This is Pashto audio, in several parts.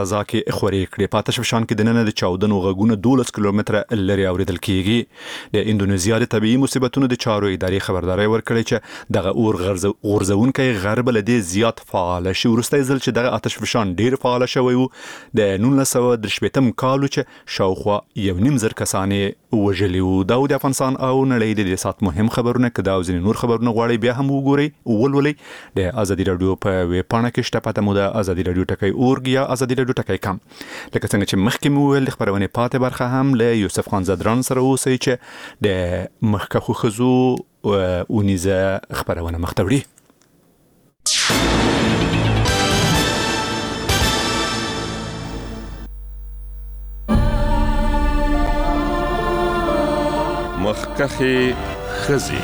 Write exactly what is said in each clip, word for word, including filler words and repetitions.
فضا کې خورې کړې. په آتش فشان کې دننه د چاودنو غږونه دولس کیلومتره لري اوریدل کیږي. د اندونیزیا د طبيعي مصیبتونو د چارو ادارې خبرداري ورکړې چې دغه اور غورځونکي غرب له دې زیات فعال شي. وروسته ځل چې دغه آتش فشان ډیر فعال شوی وو د نولس سوه درې شپېتم کال چې شاوخوا یو نیم زر کسانې وژلي وو. دا د افغانستان او نړۍ د سات مهم خبرونه کدا او ځینې نور خبرونه غواړي بیا هم وګورئ ولولئ. د ازادي رادیو په ویب پاڼه کې شته پته مو د ازادي رادیو ټکی اورګ یا ازادي رادیو ټکی کم. لکه څنګه چې مخکې مو ویل د خبرونې پاتې برخه هم له یوسف خان زدران سره اوسئ چې د مخکخو خزو اونیزه خبرونه مختوړي. مخکخي خزي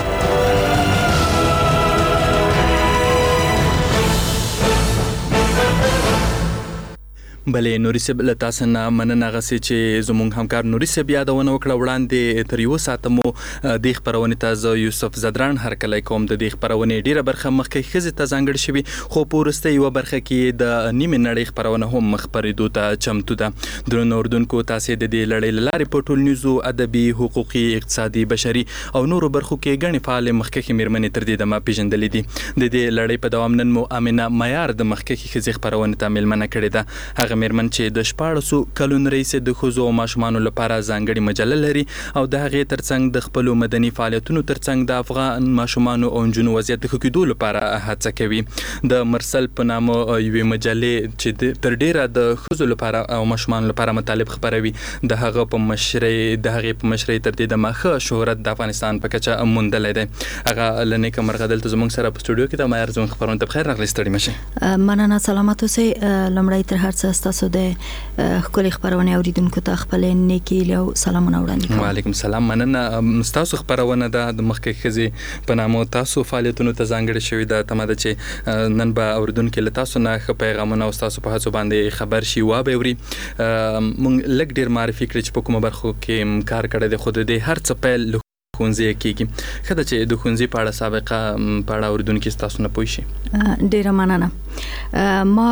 بلې نوري سب له تاسو نه مننه غسي چې زموږ همکار نوري سب یادونه وکړه وړاندې تر یو ساعت مو د خبرونه تازه یوسف زدران هر کله کوم د خبرونه ډیره برخه مخکې خزي ته ځانګړ شوی خو پورسته یو برخه کې د نیمه نړۍ خبرونه هم مخبرېدو ته چمتو ده. د اردوونکو تاسو د دې لړۍ لارې په ټول نیوزو ادبي حقوقي اقتصادي بشري او نورو برخو کې غني فعال مخکې مېرمنې تر دې د ما پیژندلې دي. د دې لړۍ په دوام نن مو امینه معیار د مخکې خزي خبرونه ته ملمنه کړې ده. هغه مېرمن چې د شپاړسو کلونو رئیس د خزو او ماشومانو لپاره ځانګړي مجله لري او د هغې ترڅنګ د خپل مدني فعالیتونو ترڅنګ د افغان ماشومانو او نجونو وضعیت ښه کېدو لپاره هڅه کوي. د مرسل په نامه یوې مجلې چې تر ډیره د خزو لپاره او ماشومانو لپاره مطالب خبروي د هغه په مشرۍ د هغې په مشرۍ تر دې د مخه شهرت د افغانستان په کچه موندلی دی. هغه لنیکه مرغه دلته زموږ سره په سټوډیو کې د معیار زموږ خبرونه ته بخیر راغلی. ستړي مشئ. مننه. سلامت اوسئ. لومړی تر هر څه ستاسو د خپل خبرونه اوریدونکو ته خپل نیکی له سلامونه وړاندې کوم. وعلیکم السلام. مننه. تاسو خبرونه د مخکې خزي په نامه تاسو فعالیتونو ته ځانګړي شوی د تماده چې نن به اوریدونکو له تاسو نه خ پیغامونه او تاسو په هڅو باندې خبر شي و به اوري. مونږ لګ ډیر معرفي کړی چې په کومه برخو کې کار کړی د خود د هر څه پیل خونځي کېږي. خدای چې د خونځي په اړه سابقه په اړه اوریدونکو تاسو نه پوي شي. ډیر مننه. ما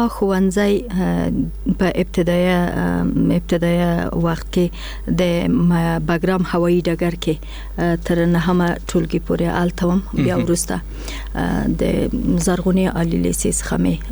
خونځي په ابتدایي ابتدایي وخت کې د بګرام هوایي ډګر کې تر نهمه ټولګي پورې التوم. بیا وروسته د زرغونی عالی لیسې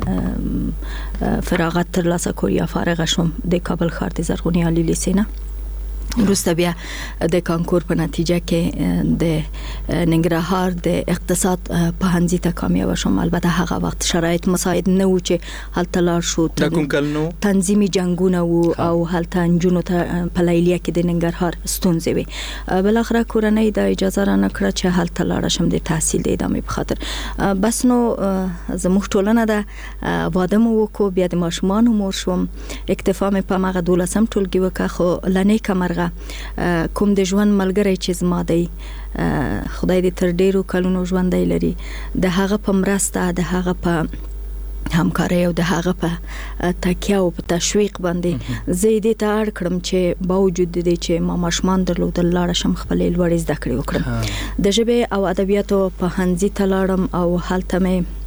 څخه فراغت ترلاسه کړ یا فارغ شوم د کابل ښار د زرغونی عالی لیسې نه. وروسته بیا د کانکور په نتیجه کې د ننګرهار د اقتصاد پوهنځي ته کامیاب شوم. البته هغه وخت شرایط مساعد نه و چې هلته لاړ شو. د کوم کال نو تنظیمي جنگونه وو او هلته نجونو ته په لیلیه کې د ننګرهار ستونزې وي. بل اخر کورنۍ د اجازه را نه کړه چې هلته لاړ شم د تحصیل د ادامې په خاطر. بس نو زموږ ټولنه د واده مو وکړو. بیا د ماشومان مور شوم. اکتفا مې په هغه دولسم ټولګي وکړه. خو لنی کمرغه کوم د ژوند ملګری چې زما دی خدای دې تر ډیرو کلونو ژوندی لري د هغه په مرسته د هغه په همکاري او د هغه په تکیه او په تشویق باندې زیدې ته اړ کړم چې باوجود دې چې ما ماشومان درلودل لاړ شم خپل لوړې زده کړې وکړم. د ژبې او ادبیاتو په هنځي ته لاړم او هلته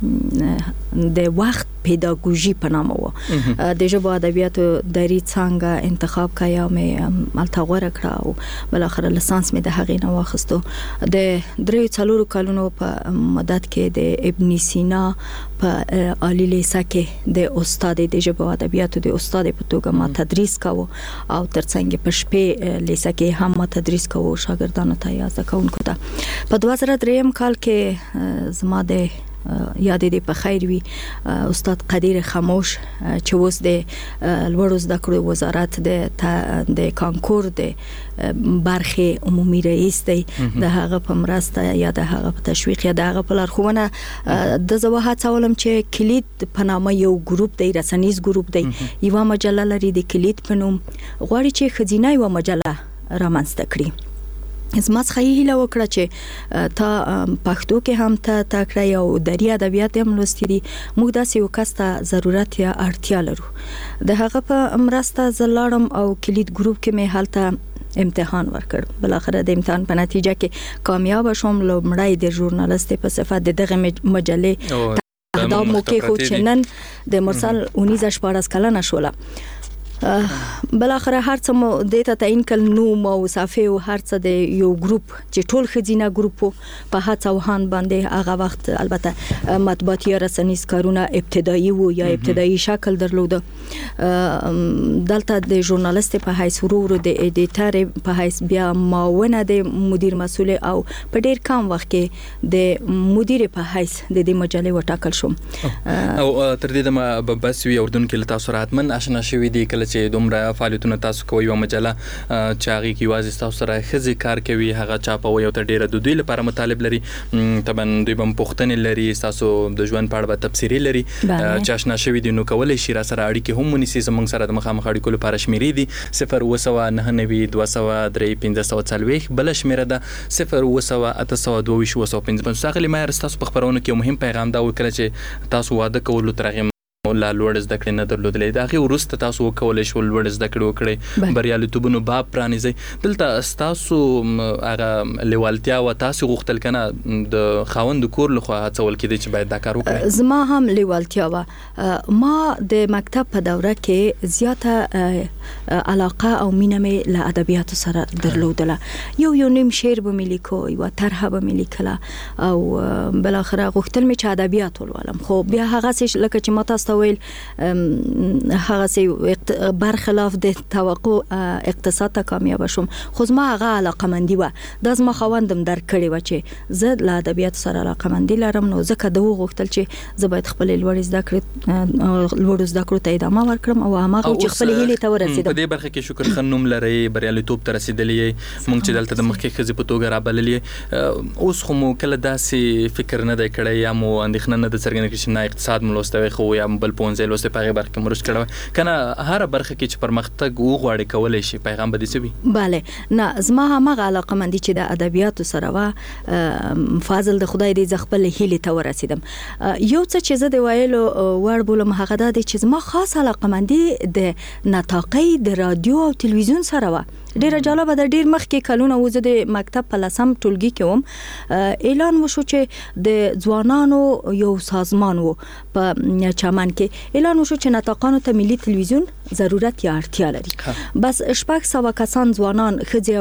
مې د وخت پیداګوژي په نامه و د ژبې ادبیاتو دری څنګه انتخاب کایا مې ملته غوړه کړه او بل اخر لیسانس مې د هغې نه واخستو. د درې څلورو کلونو په مدت کې د ابن سینا په عالی لیسه کې د استاد د ژبې ادبیاتو د استاد په توګه ما تدریس کاوه او ترڅنګ په شپې لیسه کې هم ما تدریس کاوه شاګردانو ته یا زده کوونکو ته. په دوه زره درې کال کې زما د یاد دې په خیر وي استاد قدیر خاموش چې اوس د لوړو زده کړو وزارت د د کانکور د برخه عمومي رئیس دی. د هغه په مرسته یا د هغه په تشویق یا د هغه په لارښوونه د زواهات څولم چې کلید په نامه یو ګروپ دی رسنیز ګروپ دی یو مجله لري د کلید په نوم غواړي چې خزینه یو مجله رامنځته کړي. زما څخه یې هیله وکړه چې تا پښتو کې هم ته تکړه یو دري ادبیات هم لوستي دي موږ داسې یو کس ته ضرورت یا اړتیا لرو. د هغه په مرسته زلاړم او کلید ګروپ کې مې هلته امتحان ورکړ. بل اخر د امتحان په نتیجه کې کامیاب شوم. لومړی د ژورنالیست په صفت د دغه مجلې اهداف مو کې خو چې نن د مرسل اونیزه شپاړس کلنه شوله بل اخر هر څه مو د ته تعین کل نو مو صافي او هر څه د یو ګروپ چې ټول خزینه ګروپ په هڅه وهان باندې هغه وخت البته مطبوعاتي رسنیز کارونه ابتدایي وو یا ابتدایي شکل درلوده دلته د ژورنالیست په حیث ورو د ایډیټر په حیث بیا معاون د مدیر مسؤل او په ډیر کم وخت کې د مدیر په حیث د دې مجلې وټاکل شوم او تر دې د بس وی اردن کې تاسو راتمن آشنا شوی دی کله چې دومره فعالیتونه تاسو کوي او مجله چې هغه کې واځي تاسو سره خزي کار کوي هغه چاپوي او تر ډیره د دوی لپاره مطالب لري طبعا دوی هم پوښتنې لري تاسو د ژوند په اړه تفسیری لري چې آشنا شوی دی نو کولای شي را سره اړیکې هم ونیسي زموږ سره د مخامخ اړیکو لپاره شمیرې دي صفر اوه سوه نهه نوي دوه سوه درې پنځه سوه څلوېښت بل شمیره ده صفر اوه سوه اته سوه دوه ویشت اوه سوه پنځه پنځوس اغلی ما تاسو په خبرونه کې مهم پیغام دا وکړه چې تاسو واده کولو ترغه لا لوړ زده کړې نه درلودلې دا غي ورسته تاسو وکولای شو لوړ زده کړې وکړي بریالیتوبونو باب پرانیزي دلته تاسو هغه لیوالتیا و تاسو غوښتل کنه د خاوند کور لخوا هڅول کېدی چې باید دا کار وکړي زما هم لیوالتیا و ما د مکتب په دوره کې زیاته علاقه او مینه مې له ادبیات سره درلودله یو یو نیم شعر به ملي کو یو طرحه به ملي کله او بل اخر غوښتل مې چې ادبیات ولولم خو بیا هغه څه لکه چې ما تاسو ویل هغه سي برخلاف د توقع اقتصاد ته کامیاب شوم خو زما هغه علاقه مندي و د زما خوندم در کړی و چې زه له ادبیات سره علاقه مندي لرم نو ځکه دوه غوښتل چې زه باید خپل لوړ زده کړې لوړ زده کړو ته ادامه ورکړم او هغه چې خپل هیله ته ورسېدم په دې برخه کې شکر خنوم لري بریالیتوب ته رسیدلې مونږ چې دلته د مخکې خزي په توګه رابللې اوس خو مو کله داسې فکر نه دی کړی یا مو اندېښنه نه د څرګنده کړی چې نه اقتصاد ملوستوي خو یا بل پونځه لوسته په برخه کې مرش کړو کنه هر برخه کې چې پرمختګ وغواړي کولای شي پیغام به دي سوي bale نه زما هم علاقه مندي چې د ادبیات سره وا فاضل د خدای دې خپل هیله ته ورسیدم یو څه چې زه د وایلو ور بولم هغه د چې زما خاص علاقه مندي د نطاقي د رادیو او تلویزیون سره وا ډیره جالبه د ډیر مخکې کلونه وزه د مکتب په لسم ټولګي کې وم اعلان وشو چې د ځوانانو یو سازمان وو په چمن کې اعلان وشو چې نطاقانو ته ملي تلویزیون ضرورت یا اړتیا لري بس شپږ سوه کسان ځوانان خځې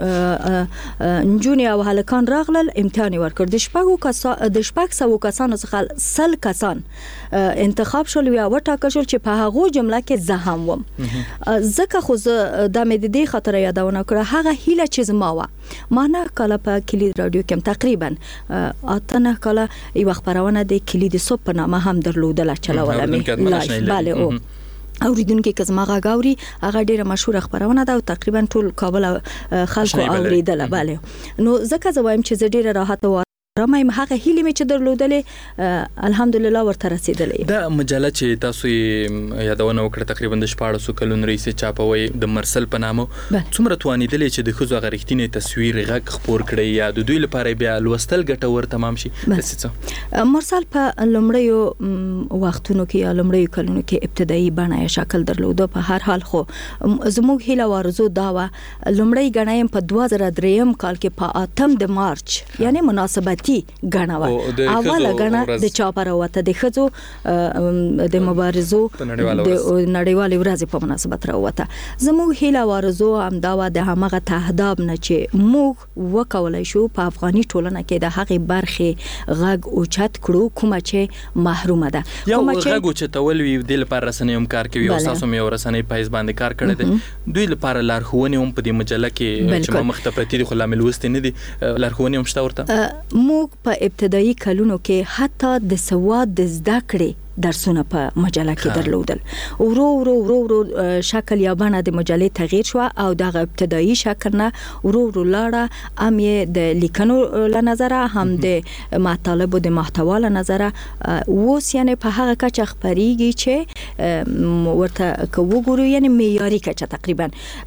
او نجونې او هلکان راغلل امتحان ورکړ د شپږو کسان د شپږ سوه کسانو څخه سل کسان انتخاب شول یا وټاکل شول چې په هغه جمله کې زه هم وم ځکه خو زه د مې د دې خاطر یادونه کړه هغه هیله چې زما و ما نه کله په کلید رادیو کې تقریبا اته نه کله یو خبرونه د کلید صبح په نامه هم درلودله چلوله مې bale او اوریدونکو که زما غاوري هغه ډیره مشهور خبرونه ده او تقریبا ټول کابل خلکو اوریدله bale نو ځکه زه وایم چې زه ډیره راحت و رمایم هغه هیله مې چې درلودلې الحمدلله ورته رسیدلې دا مجله چې تاسو یادونه وکړه تقریبا د شپاړس کلونو رئیس چاپوي د مرسل په نامه څومره توانیدلې چې د خزو غریښتینی تصویر غږ خپور کړي یا د دوی لپاره بیا لوستل ګټور تمام شي څه مرسل په لومړیو وختونو کې یا لومړیو کلونو کې ابتدایي بڼه یا شکل درلوده په هر حال خو زموږ هیله ورزو دا و لومړی غنایم په دوه زره درې کال کې په اتم د مارچ یعنی مناسبت غنا وا اوله غنا د چاپر وته د خزو د مبارزو د نړیوالې ورځې په مناسبت راوته زموږ هیله ورزو هم دا و د هغه تهداب نه چې موږ وکولای شو په افغاني ټولنه کې د هغه برخه غږ او چت کړو کومه چې محرومه ده کومه چې غږ او چت ولوي د لپاره رسنۍ هم کار کوي او تاسو مې ورسنۍ پایز باندې کار کړی دی دوی لپاره لارښوونې هم په دې مجله کې چې مختپرتی دي خو لامل وست نه دي لارښوونې هم شته ورته موږ په ابتدایي کلونو کې حتی د سواد د زده کړې درسونه په مجله کې درلودل ورو ورو ورو ورو شکل یا بڼه د مجلې تغییر شو او د ابتدایي شکل نه ورو ورو لاړه ام یې د لیکنو له نظره هم د مطالب او د محتوا له نظره اوس یعنی په هغه کچه خبريږي چې ورته کوو ګورو یعنی معیاري کچه تقریبا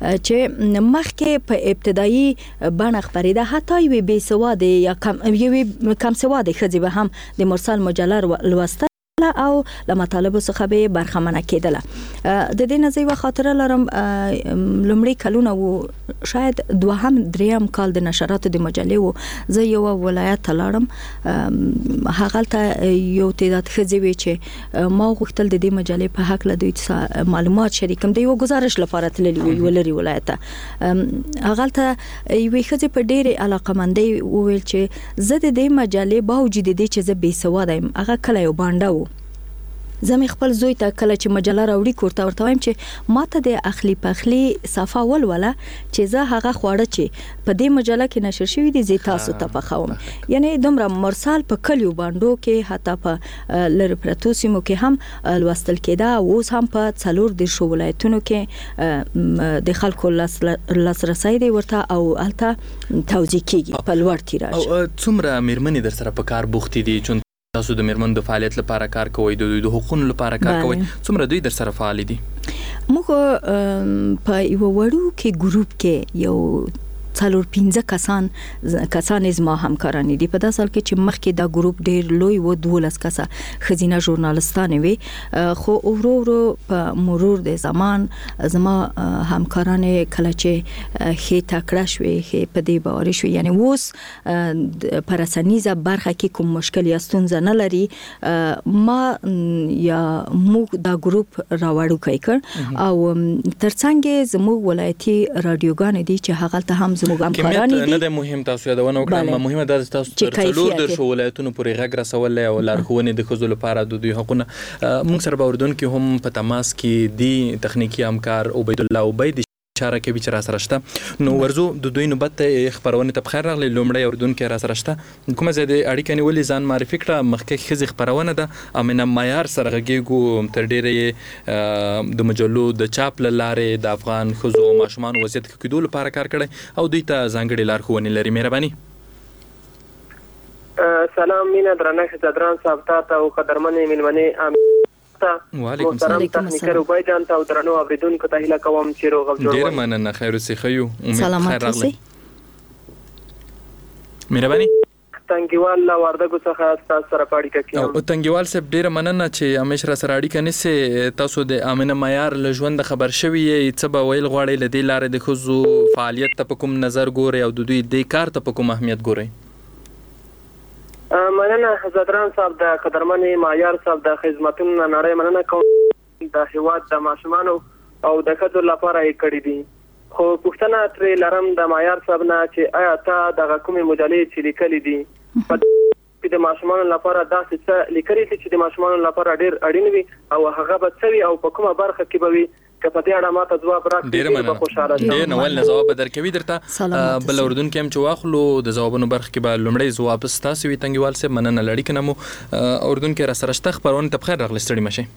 چې مخکې په ابتدایي بڼه خبريده حتی یو بې سواد یا کم یو کم سواد خځې به هم د مرسل مجله لوسته او له مطالبه څخه به برخمنه کېدله. د دې نه زه خاطره لرم لومړی کلونه و شاید دوهم دریم کال د نشراتو د مجلې و زه یو ولایت ته لاړم هغه ته یو تعداد ښځې وې چې ما غوښتل د دې مجلې په حق له دوی معلومات شریکم د یو گزارش لپاره تللی وی ولري ولایت ته هغه ته یوې ښځې په ډېرې علاقمندۍ وویل چې زه د دې مجلې باوجود دې چې زه بې سواده یم هغه کله یو بانډه و زمي خپل زوی ته کله چې مجله راوړي کوړه ورته وایم چې ماته د اخلي پخلي صفه ولوله چې زه هغه خوړه چې په دې مجله کې نشر شوی دي زی تاسو ته پخوم یعنی دومره مرسال په کلیو باندې کې حتی په لری پرتو سیمو کې هم لوستل کېده اوس هم په څلور د شو ولایتونو کې د خلکو لاسرسي دی ورته او الته توزیع کیږي په لوړ تیراژ او څومره میرمنې در سره په کار بوختي دي چې تاسو د میرمنو د فعالیت لپاره کار کوئ د دوی د حقوقو لپاره کار کوئ څومره دوی در سره فعال دي موږ په یو وړو کې ګروپ کې یو څلور پنځه کسان کسان زما همکاران دي په داسې حال کې چې مخکې دا ګروپ ډېر لوی و دولس کسه خزینه ژورنالستانه وي خو ورو ورو په مرور د زمان زما همکاران کله چې خې تکړه شوي خې په دې باور شوي یعنی اوس پر اسانیزه برخه کې کوم مشکل یا ستونزه نه لري ما یا موږ دا ګروپ راوړو کوي کړ او ترڅنګ زموږ ولایتي رادیوګان دي چې هغه ته هم کمیت نه د مهم تاسو یادونه وکړم مهمه ده تاسو تر څلور د شو ولایتونو پورې غږ رسول او لارښوونې د خزو لپاره د دوی حقونه موږ سره باوردون کې هم په تماس کې دی تخنیکی همکار عبید الله عبید اشاره کوي چې را سره شته نو ورزو د دوی نوبت خبرونه ته بخیر راغلی لومړی اردن کې را سره شته کومه زیاده اړیکه نیولې ځان معرفي کړه مخکې خزي خبرونه ده امنه معیار سره غږیږو تر ډیره د مجلو د چاپ لارې د افغان خزو او ماشومان وضعیت کې کېدو لپاره کار کړی او دوی ته ځانګړي لارښوونې لري مهرباني سلام مینا درنه خدران صاحب ته او قدرمنې ملمنې وعلیکم السلام تخنیکر وبای جان ته درنو اوریدونکو ته هیله کوم چې روغ او جوړ ډیر مننه خیر اوسې خیو امید خیر راغلی مهرباني تنګیوال لا وردګو څخه تاسو سره پاړی کوي او تنګیوال صاحب ډیر مننه چې همیشه را سره اړیکه نسی تاسو د امنه معیار له ژوند خبر شوی څه به ویل غواړي لدی لارې د خزو فعالیت ته کوم نظر ګوري او د دوی د کار ته کوم اهمیت ګوري مننه حضرتان صاحب د قدرمنې معیار صاحب د خدماتونو نړۍ مننه کوم د هیواد د ماشومان او د خدو لپاره یې کړی دي خو پښتنه تر لرم د معیار صاحب نه چې آیا تا د حکومت مجلې چې لیکلې دي په د ماشومان لپاره داسې څه لیکلي چې د ماشومان لپاره ډیر اړین وي او هغه به څوي او په کومه برخه کې به وي کله دې اړه ماته جواب راکړي ډیر خوشاله ډیر نو ول جواب درکوي درته بل اردن کې هم چې واخلو د جوابونو برخه کې به لومړی جواب ستاسو وي تنګیوال سه مننه لړی کنمو اردن کې را سره شته خبرونه ته بخیر راغلی ستړي مشه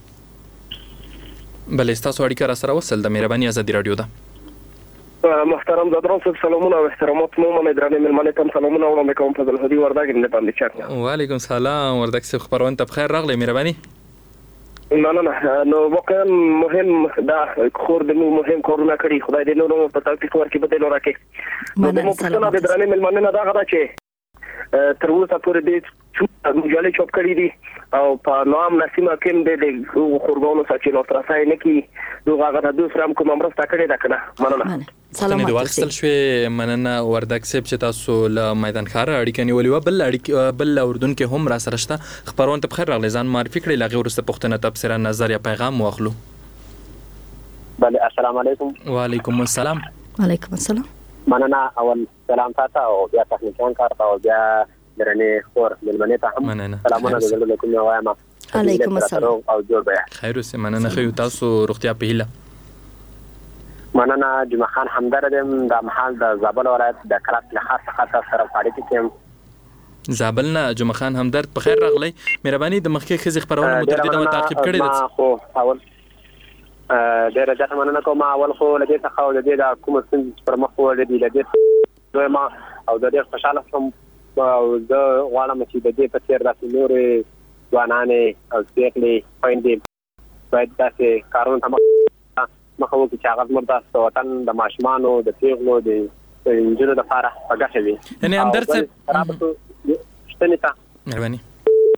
بل تاسو اړیکه را سره وصل د مهرباني ازادي رادیو ده محترم زدران صاحب سلامونه او احترامات مو مې درنه ملمنه تم سلامونه وړاندې کوم فضل هدي وردګ نه باندې چاته وعلیکم السلام وردګ صاحب خبرونه ته بخیر راغلی مهرباني نه نه نه نو واقعا مهم دا خور د مهم کارونه کړی خدای دې نو په توفیق ورکړي بدل راکړي نو موږ څنګه د درنه ملمنه نه دا غواړم چې تر اوسه پورې دې مجلې چوپ کړی دي او په نام نسیمه کوم د خورګونو سچې نو ترسای نه کی دوه غاړه د دوسرام کوم امرسته کړی دا کنه مننه سلام د واخستل شوې مننه وردګ صاحب چې تاسو له میدان خار اړیکه نیولې و بل اړیکه بل اردن کې هم را سره شته خبرونه ته بخیر راغلی ځان معرفي کړئ لغه ورسته پښتنه تبصره نظر یا پیغام واخلو بله السلام علیکم وعلیکم السلام وعلیکم السلام مننه اول سلام تاسو او بیا تخنیکان کار او بیا درنه خور ملمنه ته هم سلامونه علیکم یا وایم علیکم السلام او جوړ بیا خیر اوسه مننه خو تاسو روغتیا په هیله مننه جمعه خان همدردم د محل د زابل ولایت د کلات له خاصه خاصه سره فعالیت کوم زابل نه جمعه خان همدرد په خیر راغلی مهرباني د مخکې خزي خبرونه متردده او تعقیب کړی ده خو اول ډیره ځکه مننه کوم اول خو لدې څخه او لدې د کوم څه پر مخ ولدې لدې دوی ما او د دې خوشاله سم او د غواړم چې د دې په تیر راځي نورې ځوانانې او ځکلې پاینده باید تاسو کارونه تم مخه وکړي چې هغه مرده د وطن د ماشومانو د پیغلو د انجونو د لپاره په ګټه وي یعنی همدرد صاحب شته نه مهرباني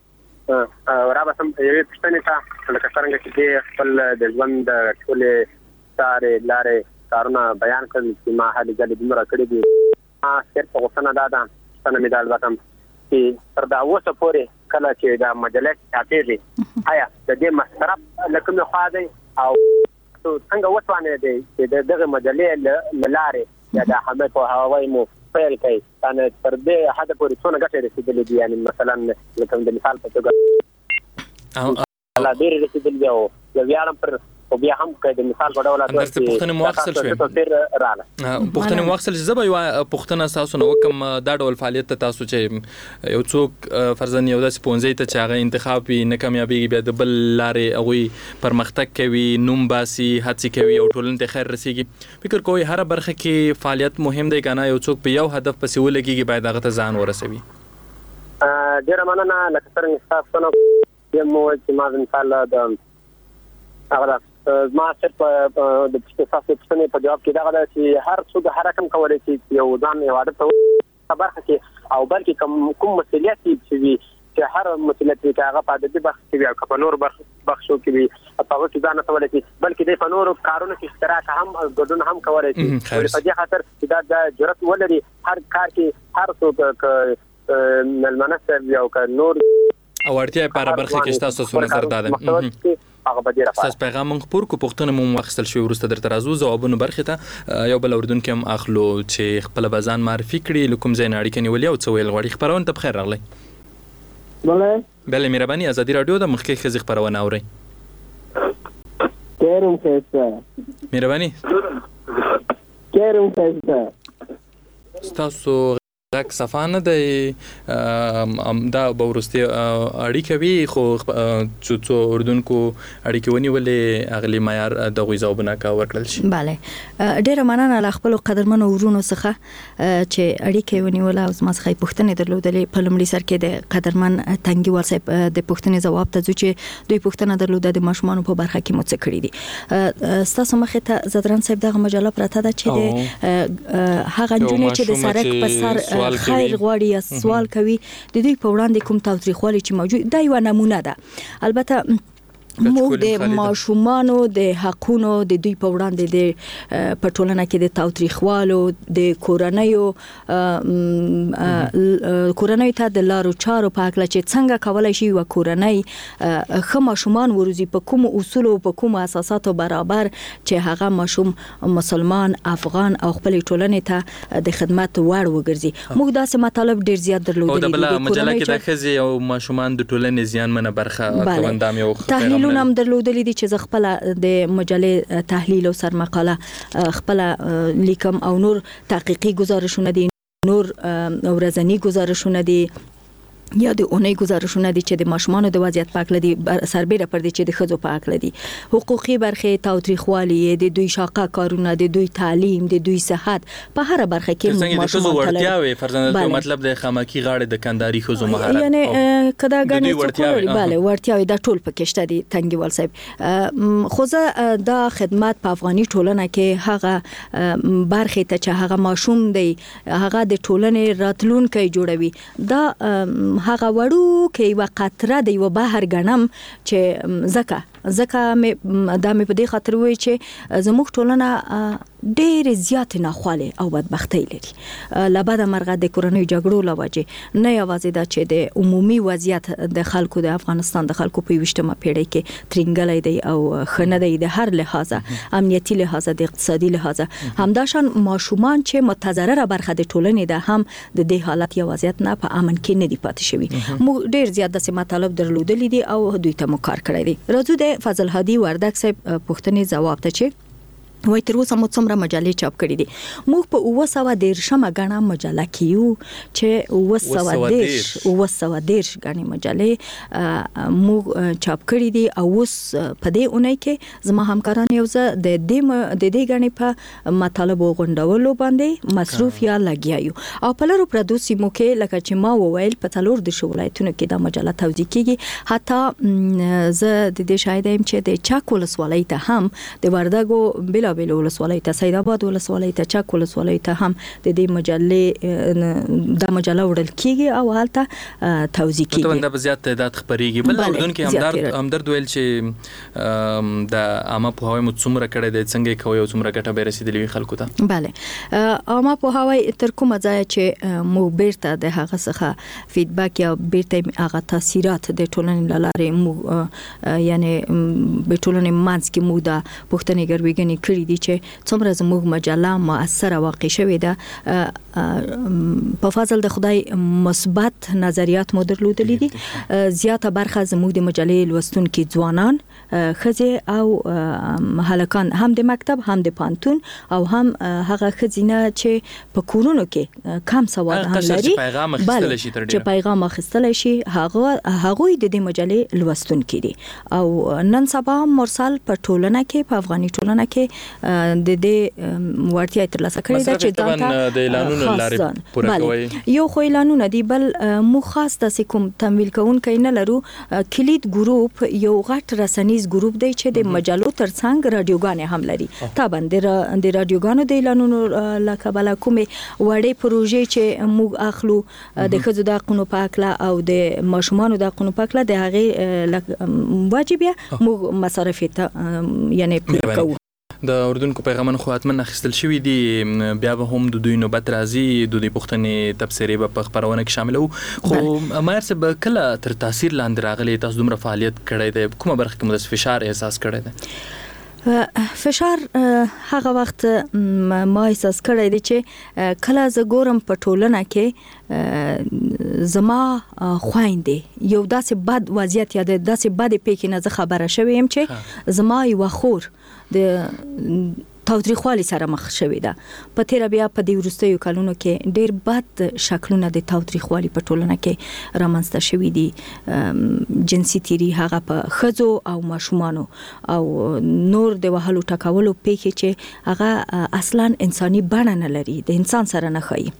را به سم یوې پښتنې ته لکه څنګه چې د خپل د ژوند ټولې سارې لارې کارونه بیان کړل چې ما هلي ځلې دومره کړي دي. ما صرف غوښتنه دا ده پوښتنه مې دا البته چې تر دا اوسه پورې کله چې دا مجلس چاپېږي آیا د دې مصرف له کومې خوا دی او څنګه وتوانې دی چې د دغه مجلې له لارې یا د حمد په هوایي مو پیل کوي یعنې تر دې حده پورې څونه ګټې رسېدلې دي یعنې مثلا لکه د مثال په توګه لا ډېرې رسېدلې دي او زه ویاړم پر او بیا هم که د مثال په ډول درته پوښتنه مو واخیستل شوې پوښتنه مو واخیستل چې زه به یوه پوښتنه ستاسو نه وکړم دا ډول فعالیت ته تاسو چې یو څوک فرضاً یو داسې پوهنځي ته چې هغه انتخاب وي نه کامیابېږي بیا د بل لارې هغوی پرمختګ کوي نوم باسي هڅې کوي او ټولنې ته خیر رسېږي فکر کوئ هره برخه کې فعالیت مهم دی که نه یو څوک په یو هدف پسې ولګېږي باید هغه ته ځان ورسوي. ډېره مننه لکه څرنګه ستاسو نه یم وویل چې ما د مثال د هغه ما صرف د تاسو پوښتنې په جواب کې دا غواړم چې هر څوک هر رقم کولی شي یو ځان یو عادت ته برخه کې او بلکې کوم کوم مسؤلیت چې وي چې هر مسؤلیت کې هغه په ادبي بخش کې وي او په نور بخشو کې وي په هغه کې ځان ته ولې بلکې د نورو کارونو کې اشتراک هم ګډون هم کولی شي په دې خاطر چې دا د جرأت ولري هر کار کې هر څوک ملمنه یو ک نور او اړتیا په هر برخه کې ستاسو څه نظر ده هغه به ډیره تاسو پیغام خپور کو پښتنه مو واخیستل شوی ورسته درته راځو ځوابونه برخه ته یو بل اردن کې هم اخلو چې خپل بزان معرفي کړي لکم زین اړیکه نیولې او څه ویل غواړي خبرونه ته بخیر راغلی. بله بله مهرباني ازادي رادیو د مخکې خزي خبرونه اوري. کیرم خسته مهرباني کیرم خسته تاسو داک صفانه دی دا بورستی اړیکه وی خو چې څو اردوونکو اړیکه ونیولې اغلی معیار د غوښتنه کا ورکړل شي. bale ډیره مننه له خپل قدرمنو ورونو څخه چې اړیکه ونیول او زما څخه پوښتنه درلودلې په لومړي سر کې د قدرمن تنګي ورسې د پوښتنې جواب ته چې دوی پوښتنه درلوده د ماشومان په برخه کې مو څه کړی دي. تاسو مخه ته زدران صاحب دغه مجله پراته ده چې د هغه جنې چې د سرک په سر خیر غواړي یا سوال کوي د دوی په وړاندې کوم تاوتریخوالي چې موجود دا یو نمونه ده. البته موږ د ماشومانو د حقونو د دوی په وړاندې د پټولنه کې د تاوتریخوالو د کورنیو کورنیو ته د لارو چارو په اړه چې څنګه کولای شي و کورنۍ خو ماشومان ورزي په کوم اصول او په کوم اساساتو برابر چې هغه ماشوم مسلمان افغان او خپل ټولنې ته د خدمت وړ وګرځي. موږ داسې مطالب ډیر زیات درلودل او د بل مجله کې د خزي او ماشومان د ټولنې زیان منه برخه توندام یو تحلیل هم درلودلې دي چې خپل د مجلې تحلیل او سرمقاله خپل لیکم او نور تحقیقي گزارشونه دي نور ورځنی گزارشونه دي یا د اونۍ گزارشونه دي چې د ماشومانو د وضعیت په اړه دي سربېره پر دي چې د خځو په اړه دي حقوقي برخه تاوتریخوالي د دوی شاقه کارونه د دوی تعلیم د دوی صحت په هر برخه کې ماشومان ورتیاوي فرزند مطلب د خامکی غاړه د کنداري خزو مهارت یعنی کدا غني bale ورتیاوي د ټول پکشته دي تنګي ول صاحب خوځه د خدمات په افغاني ټولنه کې هغه برخه ته چې هغه ماشوم دی هغه د ټولنې راتلونکي جوړوي دا هغه وړو کې یو قطره دی و بهر غنم چې زکه زکه مې د مې په دې خاطر وای چې زموږ ټولنه ډېر زیات نه خاله او بدبختی لري لبد مرغه د کورونی جګړو لوجه نه یوازې دا چې د عمومي وضعیت د خلکو د افغانستان د خلکو په وشتمه پیړۍ کې ترنګلې دی او خنه دی د هر لحاظه امنیتي لحاظه د اقتصادي لحاظه همداشان ماشومان چې متضرره برخه د ټولنې ده هم د دې حالت یو وضعیت نه په امن کې نه دی پاتې شوی. مو ډېر زیات د مطالب درلودلې دي او دوی ته مو کار کړی دی. راځو د فضل هادي وردک صاحب پوښتنې جواب ته چې وای تر اوسه مو څومره مجلې چاپ کړې دي. موږ په اوه سوه دیرشمه غاڼه مجله کې یو چې اوه سوه دیرش اوه سوه دیرش غاڼې مجلې موږ چاپ کړې دي او اوس په دې اونۍ کې زما همکاران یو ځای د دې د دې غاڼې په مطالب غونډولو باندې مصروف یا لګیا یو او په لارو پردو سیمو کې لکه چې ما وویل په څلور د ولایتونو کې دا مجله توزیع کیږي. حتی زه د دې شاهد یم چې د چاک ولسوالۍ ته هم د وردګو بل بیلابېل ولسوالۍ ته سید آباد ولسوالۍ ته چک ولسوالۍ ته هم د دې مجلې د مجله وړل کیږي او هلته توزیع کیږي. ته دا زیات تعداد خبريږي. بل اردن کې همدرد همدرد ویل چې د عامه پوهاوی مو څومره کړی دی، څنګه کوي او څومره ګټه به رسیدلی وي خلکو ته؟ بله، عامه پوهاوی تر کومه ځایه چې مو بیرته د هغه څخه فیډبیک یا بیرته هغه تاثیرات د ټولنې له لارې مو یعنی به ټولنې منځ کې مو د پوښتنې ګرویګنې کړي دي چې څومره زموږ مجله مؤثره واقع شوې ده. په فضل د خدای مثبت نظریات مو درلودلي دي. زیاته برخه زموږ د مجلې لوستونکي ځوانان، ښځې او هلکان، هم د مکتب هم د پانتون او هم هغه ښځینه چې په کورونو کې کم سواد هم لري، چې پیغام اخیستلی شي، هغه هغوی د دې مجلې لوستونکي دي. او نن سبا مرسل په ټولنه کې، په افغاني ټولنه کې د دې وړتیا ترلاسه کړې ده چې دا د اعلانونو لارې پوره کوي. یو خو اعلانونه دي، بل مو خاص د کوم تمویل کوونکی نه لرو. کلید ګروپ یو غټ رسنیز ګروپ دی چې د مجلو ترڅنګ رادیوګانې هم لري. طبعا د رادیوګانو د اعلانونو لکه بل کومې وړې پروژې چې موږ اخلو د ښځو د حقونو په اړه او د ماشومانو د حقونو په اړه، د هغې واجبیه موږ مصارف ته یعنی پوره کوو. د اردن کو پیغامونه خو حتما اخیستل شوی دي، بیا به هم د دوی نوبت راځي، د دوی پوښتنې تبصرې به په خبرونه کې شامل وو. خو مایر صاحب کله تر تاثیر لاندې راغلی تاسو دومره فعالیت کړی دی، کومه برخه کې مو د فشار احساس کړی دی؟ فشار هغه وخت ما احساس کړی دی چې کله زه ګورم په ټولنه کې زما خویندې یو داسې بد وضعیت یا داسې بد پیښې نه زه خبره شوې یم چې زما یو خور د تاوتریخوالي سره مخ شوې ده. په تیر بیا په دې وروستیو کلونو کې ډېر بد شکلونه د تاوتریخوالي په ټولنه کې رامنځته شوي دي. جنسي تیری هغه په ښځو او ماشومانو او نور د وهلو ټکولو پیښې چې هغه اصلا انساني بڼه نه لري، د انسان سره نه ښایي.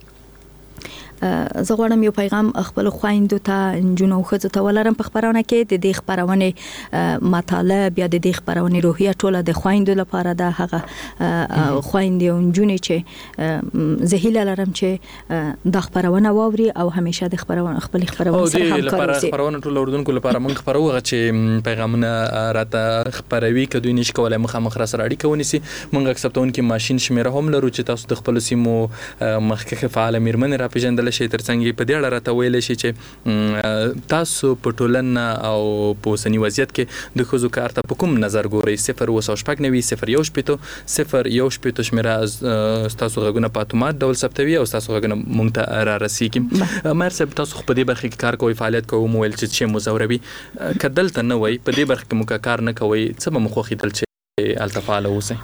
زه غواړم یو پیغام خپل خویندو ته، نجونو او ښځو ته ولرم په خبرونه کې. د دې خبرونې مطالب یا د دې خبرونې روحیه ټوله د خویندو لپاره ده. هغه خویندې او نجونې چې زه هیله لرم چې د خبرونه واوري او همیشه د خبرونه خپل خبرونه سره همکار وي. خبرونه ټول اردنکو لپاره موږ خبرو چې پیغامونه راته خبروي، که دوی نشي کولای مخامخ را سره اړیکه ونیسي. موږ اکسپټونکي ماشين شمیره هم لرو چې تاسو د خپل سیمو مخکې فعال میرمن را پیژندل شي. ترڅنګ په دې اړه راته ویل شي چې تاسو په ټولنه او په اوسنی وضعیت کې د ښځو کار ته په کوم نظر ګورئ؟ صفر اوه سوه شپږ نوي صفر یو شپېته صفر یو شپېته شمیره ستاسو غږونه په اتومات ډول ثبتوي او ستاسو غږونه موږ ته را رسیږي. مایر صاحب تاسو خو په دې برخه کې کار کوئ، فعالیت کوئ، مو ویل چې چې مو ځوروي. که دلته نه وای په دې برخه کې مو کار نه کوئ، څه به مو خوښېدل چې هلته فعاله اوسئ؟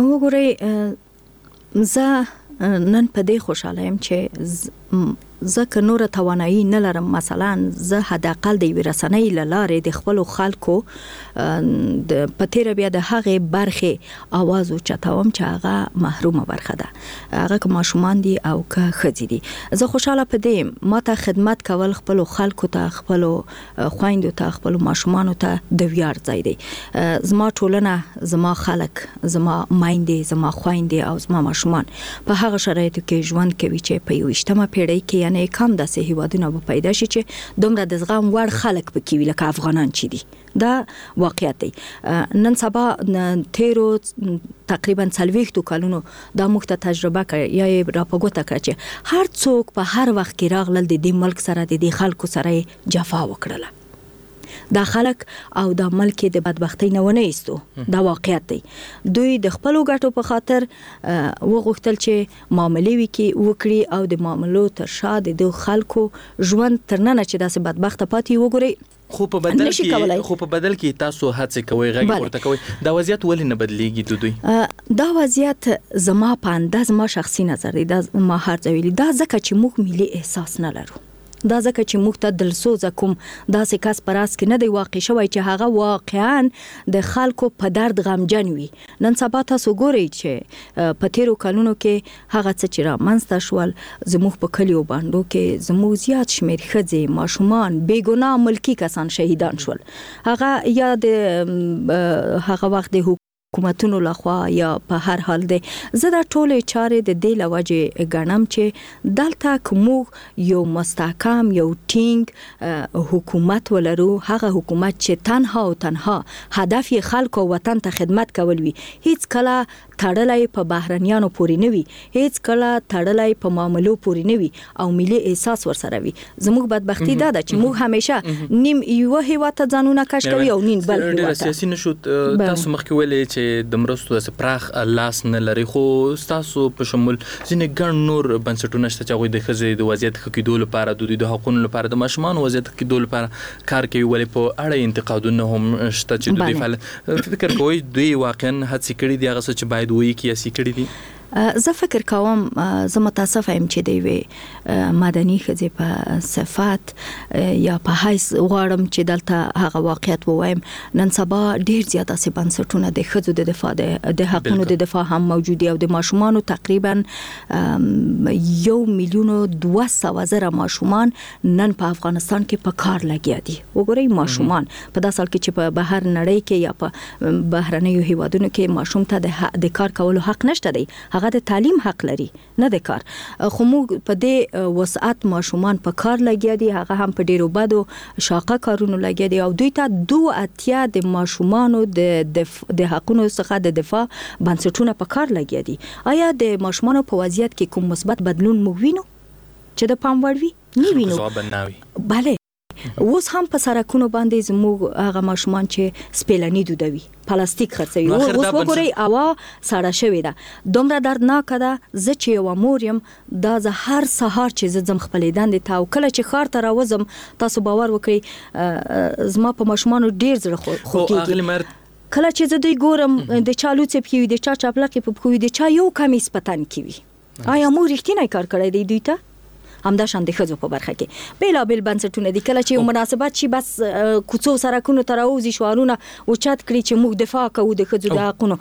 وګورئ، زه نن په دې خوشحاله یم چې زه که نور توانایی نه لرم، مثلا زه حداقل د یوې رسنۍ له لارې د خپلو خلکو د په تیره بیا د هغې برخې اواز اوچتوم چې هغه محرومه برخه ده، هغه که ماشومان دي او که ښځې دي. زه خوشحاله په دې یم، ما ته خدمت کول خپلو خلکو ته، خپلو خویندو ته، خپلو ماشومانو ته د ویاړ ځای دی. زما ټولنه، زما خلک، زما میندې، زما خویندې او زما ماشومان په هغه شرایطو کې ژوند کوي چې په یوویشتمه پیړۍ کې نه کم داسې هیوادونه به پیدا شي چې دومره د زغم وړ خلک پکې وي لکه افغانان چې دي. دا واقعیت دی. نن سبا تیرو تقریبا څلوېښتو کلونو دا موږ ته تجربه کړې یا یې را په ګوته کړه چې هر څوک په هر وخت کې راغلل د دې ملک سره، د دې خلکو سره جفا وکړله. دا خلک او دا ملک د بدبختی نه ونه ایستو. دا واقعیت دی. دوی د خپلو ګټو په خاطر وغوښتل چې معاملې وکړي وکړي او د معاملو تر شا د دوی خلکو ژوند تر ننه چې داسې بدبخته پاتې وګورئ. خو په بدل کې خو په بدل کې تاسو هڅه کوئ، غږ ورته کوئ. دا وضعیت ولې نه بدلیږي د دوی؟ دا وضعیت زما په انداز، ما شخصي نظر دی، دا ما هر ځای ویلي، دا ځکه چې موږ ملي احساس نه لرو. دا ځکه چې موږ ته دلسوزه کوم داسې کس په راس کې نه دی واقع شوی چې هغه واقعا د خلکو په درد غمجن وي. نن سبا تاسو ګورئ چې په تیرو کلونو کې هغه څه چې رامنځته شول زموږ په کلیو بانډو کې زموږ زیات شمېر ښځې، ماشومان، بېګناه ملکي کسان شهیدان شول. هغه یا د هغه وخت د حکومتونو لخوا یا په هر حال دی زه دا ټولې چارې د دې لوجې غنم چې دلته کوم یو مستحکم یو ټینګ حکومت ولرو هغه حکومت چې تنها او تنها هدف یې خلکو او وطن ته خدمت کول وي هیڅ کله تړلای په بهرنیانو پورې نه وي هیڅ کله تړلای په معاملو پورې نه وي او ملي احساس ورسره وي زموږ بدبختی دا ده چې موږ همیشه نیم یو هیواد ته ځانونه کش کوي او نیم بل هیواد ته سیاسي نشو تاسو مخکې ویلې چې د مرستو د پراخ لاس نه لري خو تاسو په شمول ځینې ګڼ نور بنسټونه شته چې هغوی د ښځې د وضعیت ښه کېدو لپاره د دوی د حقونو لپاره د ماشومانو وضعیت ښه کېدو لپاره کار کوي ولې په اړه انتقادونه هم شته چې د دوی فعال فکر کوئ دوی واقعا هڅې کړي دي هغه څه چې باید وایي کې هڅې کړي دي زه فکر کوم زه متاسفه یم چې دی وی مدني ښځې په صفات یا په حیث غواړم چې دلته هغه واقعیت ووایم نن سبا ډیر زیات اسې بنسټونه د ښځو د دفاع د حقونو د دفاع هم موجود دي او د ماشومانو تقریبا یو میلیون دوه سوه زره ماشومان نن په افغانستان کې په کار لګیا دي وګورئ ماشومان په داسې حال کې چې په بهر نړۍ کې یا په بهرنیو هیوادونو کې ماشوم ته د کار کولو حق نشته دی هغه د تعلیم حق لري نه د کار خو موږ په دې وسعت ماشومان په کار لګیا دي هغه هم په ډیرو بدو شاقه کارونو لګیا دي او دوی ته دوه اتیا د ماشومانو د د حقونو څخه د دفاع بنسټونه په کار لګیا دي آیا د ماشومانو په وضعیت کې کوم مثبت بدلون موږ وینو چې د پام وړ وي نه وینو ځواب نه وي bale اوس هم په سرکونو باندې زموږ هغه ماشومان چې سپیلنی دودوي پلاستیک خرڅوي اوس وګورئ هوا ساړه شوې ده دومره دردناک ده زه چې یو مور یم دا زه هر سهار چې زه ځم خپلې دندې ته او کله چې ښار ته راوځم تاسو باور وکړئ زما په ماشومانو ډیر زړه خوږیږي کله چې زه دوی ګورم د چا لوڅې پښې وي د چا چاپلکې په پښو وي د چا یو کمیس په تن کې وي آیا مور رښتینی کار کړی دی دوی ته همدا شان د ښځو په برخه کې بیلا بیل بنسټونه دي کله چې یو مناسبت شي بس کوڅو سرکونو ته راوځي شعارونه اوچت کړي چې موږ دفاع کوو د ښځو د حقونو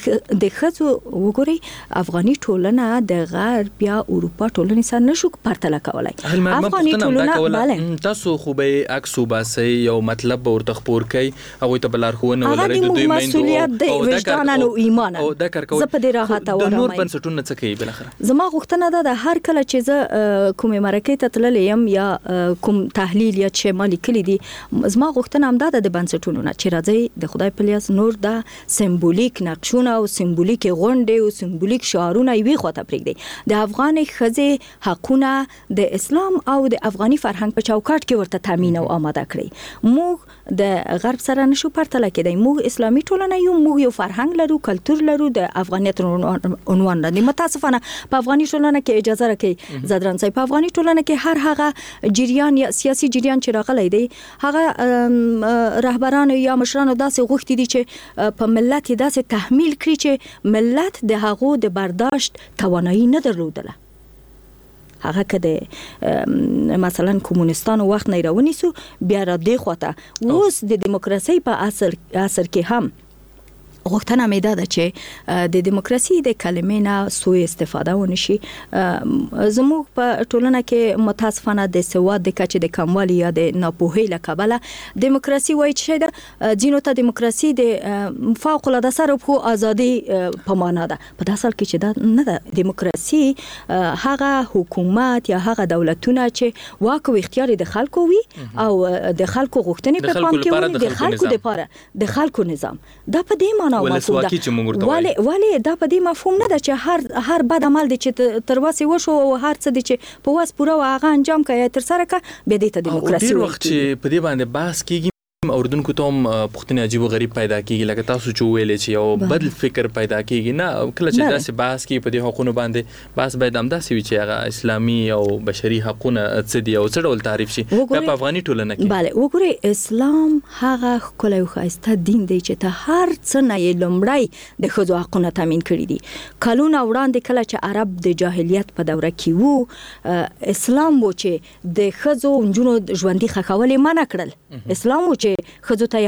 د ښځو وګورئ افغاني ټولنه د غرب یا اروپا ټولنې سره نشو پرتله کولای افغاني ټولنه تاسو خو به عکس وباسي یو مطلب ورته خبر کوي هغه ته بلارښوونه ولري د دوی میندو او وجدان او ایمان او دا کار کوي زه په دې راحت او د نور بنسټونه څه کوي بلخره زما غوښتنه ده د هر کله چې زه کوم مرکه ته تللې يم یا کوم تحلیل یا چې مالي کلی دي زما غوښتنه هم ده د بنسټونو نه چې راځي د خدای په لیاس نور د سمبولیک نقشونه او سمبولیک غونډې او سمبولیک شعارونه یې خواته پرېږدي د افغان ښځې حقونه د اسلام او د افغاني فرهنګ په چوکاټ کې ورته تامین او آماده کړي موږ د غرب سره نشو پرتله کېدای موږ اسلامي ټولنه یو موږ یو فرهنګ لرو کلچر لرو د افغانیت عنوان لري متاسفانه په افغاني ټولنه کې اجازه راکړي زدران صاحب په افغاني ټولنه کې هر هغه جریان یا سیاسي جریان چې راغلی دی هغه رهبران یا مشران داسې غوښتي دي چې په ملت داسې تحمیل کړي چې ملت د هغو د برداشت توانایي نه درلودله هغه کده مثلا کمونستانو وخت نه راونیسو بیا را دی خواته اوس د دیموکراسي په اثر اثر کې هم غوښتنه مې ده چې د دیموکراسي د کلمې نه سوء استفاده ونشي زموږ په ټولنه کې متاسفانه د سواد د کچې د کموالي یا د ناپوهۍ له کبله دیموکراسي وایي چې د ځینو ته دیموکراسي د فوق العاده سره په ازادي په معنا ده په داسې حال کې چې دا نه ده دیموکراسي هغه حکومت یا هغه دولتونه چې واک او اختیار د خلکو وي او د خلکو غوښتنې په پام کې ونی د خلکو لپاره د خلکو نظام دا په دې معنی ولسواکي چې موږ ورته وایو ولې دا په دې مفهوم نه ده چې هر هر بد عمل دي چې تر واسه وشو او هر څه دي چې په واس پوره واغه انجام کوي تر سره کا به دې ته دیموکراسي ډیر وخت چې په دې باندې بحث کیږي اوردونکو ته هم پښتني عجیب او غریب پیدا کیږي لکه تاسو چې ویلې چې یو بدل فکر پیدا کیږي نه کله چې داسې بحث کی په دې حقوقو باندې بحث باید هم داسې وي چې هغه اسلامي او بشري حقوقونه څه دي او څه ډول تعریف شي په افغاني ټولنه کې bale وګورئ اسلام هغه خلای او خاصه دین دی چې ته هر څه نه یې لومړی د ښځو حقونه تامین کړی دي کلونه وړاندې کله چې عرب د جاهلیت په دوره کې وو اسلام و چې د ښځو نجونو ژوندۍ خښولې منع کړل اسلام و چې ښځو ته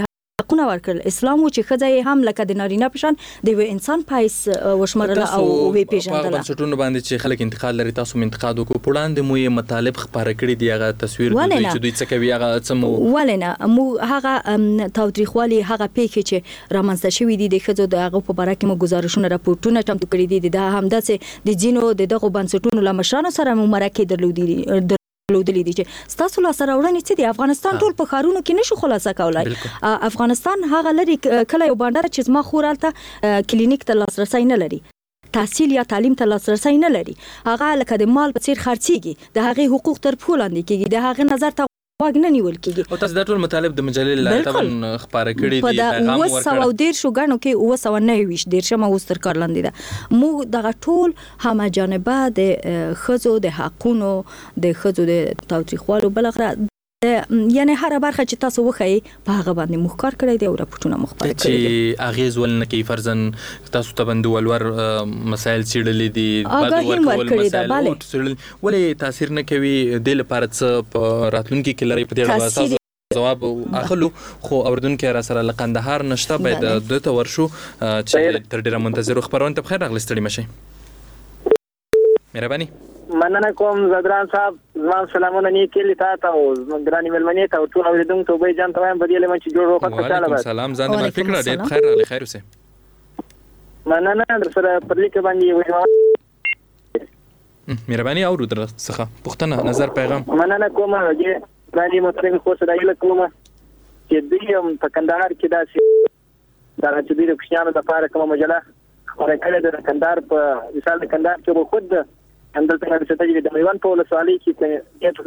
حقونه ورکړل. اسلام و چې ښځه هم لکه د نارینه په شان د یو انسان پایس وشمرله او وی پیژندله. په بنسټونو باندې چې خلک انتقاد لري تاسو انتقاد وکړو وړاندې مو یې مطالب خبره کړی دی هغه تصویر دوی چې دوی څه کوي هغه څه مو ولنه مو هغه تاوتریخوالي هغه پیښې چې رامنځته شوې دي د ښځو د هغه په باره کې مو ګزارشونه راپورټونه چمتو کړي دي. دا همداسې د ځینو د دغه بنسټونو له مشرانو سره مو مرکې درلودي لودلې دي چې ستاسو لا سره وړاندې چې د افغانستان ټول په خارونو کې نشو خلاصه کولای. افغانستان هغه لري کله یو باندې چې ما خورالته کلینیک ته لاسرسي نه لري، تحصیل یا تعلیم ته لاسرسي نه لري، هغه لکه د مال په څیر خرڅيږي، د هغه حقوق تر پښو لاندې کیږي، د هغه نظر ته واګ نه نیول کیږي. او تاسو د ټول مطالب د مجلې له طبعا خبره کړې دي پیغام ورکړ. په او ډیر شو غنو کې او سو نه ویش ډیر شمه وستر کار لاندې ده. مو دغه ټول هم جانبه د خزو د حقونو د خزو د تاوتریخوالو بلغه یعنی هر برخه چې تاسو وخی په هغه باندې مخکار کړی دی او راپورټونه مخبر کړی دي چې اغیز ول نه کوي فرضاً تاسو ته بند ولور مسائل چیرلې دي بعد ورکول مسائل ولې تاثیر نه کوي د لپاره څه په راتلونکي کې لري په دې اړه جواب اخلو. خو اوردونکو را سره لقندهار نشته باید د ته ورشو چې تر ډیره منتظر خبرونه ته بخیر راغلی ستړي مشي. مهرباني مننه کوم زدران صاحب، زما سلامونه نیکې لتا ته او ګرانی ملمنې ته ټول اوریدونکو ته به جان ته وایم بدیله من چې جوړ وخت خوشاله وای. سلام ځان دې فکر ډېر بخیر راغلی خیر اوسه. مننه در سره پر لیک باندې وایي مهرباني او در څخه پښتنه نظر پیغام مننه کوم چې ګرانی مترګ خو سره یل کوم چې دوی په کندهار کې داسې دا چې دوی د کښانو د پاره کومه مجله خبره کړې ده. کندهار په مثال د کندهار کې خود اندلته د ستګي د میوان په لسوالي کې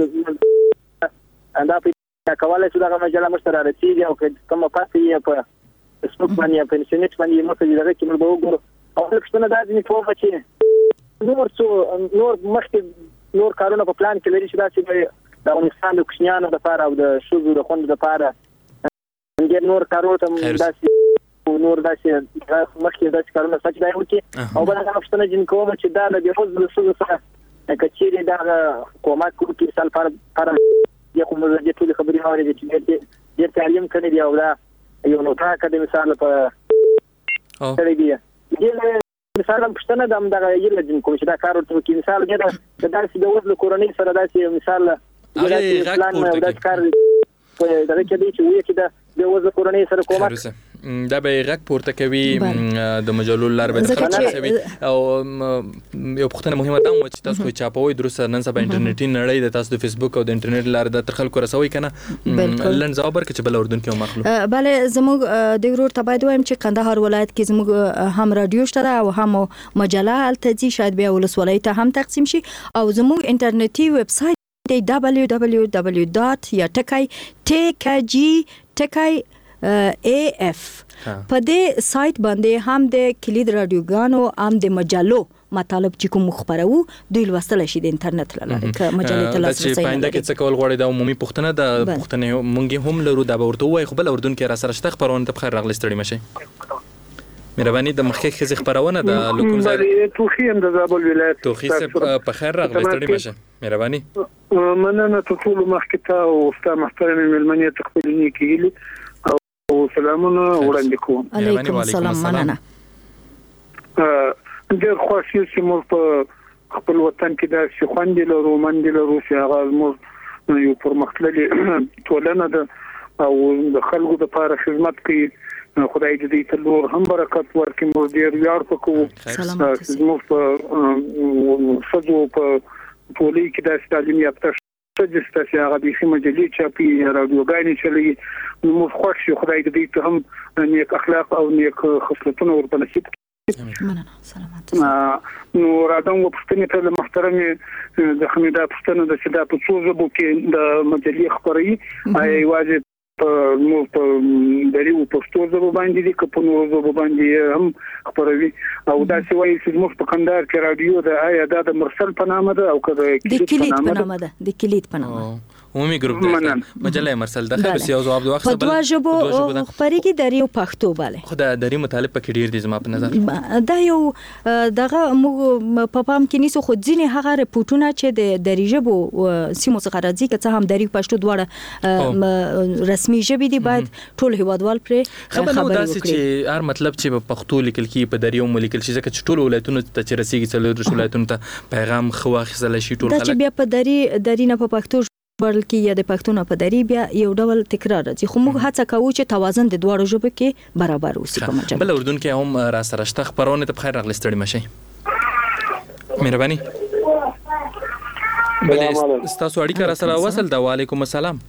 چې اندا په کواله چې دا مجله مشترک رسیدي او کومه پاتې په فیسبوک باندې په انټرنیټ باندې مو څه دغه کې موږ وګورو او څه دا ځینې په چې نور څو نور مخکې نور کارونه په پلان کې لري چې دا چې د افغانستان د کوچنیانو لپاره او د شوزو د خوند لپاره ډېر نور کارونه ته داسې نور داسې مخکې داسې کارونه سچ دی وکي او بل هغه څه نه جن کوم چې دا د بیروز د سوزو سره کچېری دا حکومت کوم کې سال پر پر یو کوم د ټول خبرې اوري چې ډېر تعلیم کړی دی او دا یو نو تا کده مثال په او کړی دی دې مثال هم پښتنه د امدغه یل جن کوم چې دا کار ورته کې مثال دی دا داسې د وزن کورنۍ سره داسې مثال هغه غاک پورته کار په دغه کې دی چې وایي چې دا د وزن کورنۍ سره کومه دا به غږ پورته کوي د مجلو لار به خلاصوي. او یو پختنه مهمه ده چې تاسو خو چاپوي درسته نن سبا انټرنیټي نړۍ د تاسو د فیسبوک او د انټرنیټ لار د تر خلکو رسوي کنه لن جواب ورکړي چې بل اردن کې مخلو بله زموږ د ورور ته باید وایم چې کندهار ولایت کې زموږ هم رادیو شته او هم مجله التجي شاید بیا ولسوالۍ ته هم تقسیم شي او زموږ انټرنیټي ویب سایټ دبلیو دبلیو دبلیو ډاټ یا ټکای ټکجی ټکای ای اف په دې سایت باندې هم د کلید رادیوګانو هم د مجلو مطالب چې کوم خبرو دوی لوستل شي د انټرنیټ لاره ک مجلې ته لاسرسي چې پاینده کې څه کول غواړي د عمومي پښتنه د پښتنه مونږ هم لرو دا ورته وای خو بل اردن کې را سره شته خبرونه ته بخیر راغلی ستړي مشه. مهرباني د مخکې خزي خبرونه د لوکوم ځای توخي هم د زابل ولایت توخي په خیر راغلی ستړي مشه. مهرباني مننه ټول مخکې ته او ستا محترم ملمنې تخپل نه کیږي او سلامونه وړاندې کوم. علیکم السلام مننه. ډېر خوښ یم چې موږ په خپل وطن کې دا چې خوندې لرو منډې لرو چې هغه موږ یو پرمختللې ټولنه ده او د خلکو لپاره خدمت کوي. خدای دې ته نور هم برکت ورکړي. موږ ډېر یار پکو موږ په سجو په ټولې کې د تعلیم یافته سجسته چې هغه د مجلې چاپی رادیوګانې چلي نو موږ خوښ یو. خدای دې ته هم نیک اخلاق او نیک خصلتونه ورته نصیب مننه. سلامات. نو راځم و پښتنې ته محترمه د خمیده پښتنه د صدا په څو ژبو کې د مجلې خبري اي واجب نو په دریو پښتو ژبه باندې دي که په نورو ژبو باندې هم خبروي او دا چې وایي چې موږ په کندهار کې رادیو د آیا دا د مرسل په نامه ده او که د کلید په نامه ده د کلید په نامه عمومي ګروپ دی مجله مرسل د خیر سیاو جواب د وخت په دوه ژبو خبرېږي دري او پښتو باندې خو د دري مطالب پکې ډیر دي زما په نظر دا یو دغه موږ په پام کې نیسو خو ځینې هغه رپورټونه چې د دري ژبو سیمو څخه راځي که څه هم دري پښتو دواړه رسمي ژبې دي باید ټول هیوادوال پرې خبرونه داسې چې هر مطلب چې په پښتو لیکل کیږي په دري هم لیکل شي ځکه چې ټول ولایتونو ته چې رسیږي څلور ولایتونو ته پیغام خو اخیستل شي ټول خلک دا چې بیا په دري دري نه په پښتو بلکې یا د پښتو نه په دري بیا یو ډول تکرار راځي خو موږ هڅه کوو چې توازن د دواړو ژبو کې برابر اوسي په مجله بل اردن کې هم را سره شته خبرونه ته بخیر راغلی ستړي مشي مهرباني بل تاسو اړیکه را سره وصل دا وعلیکم السلام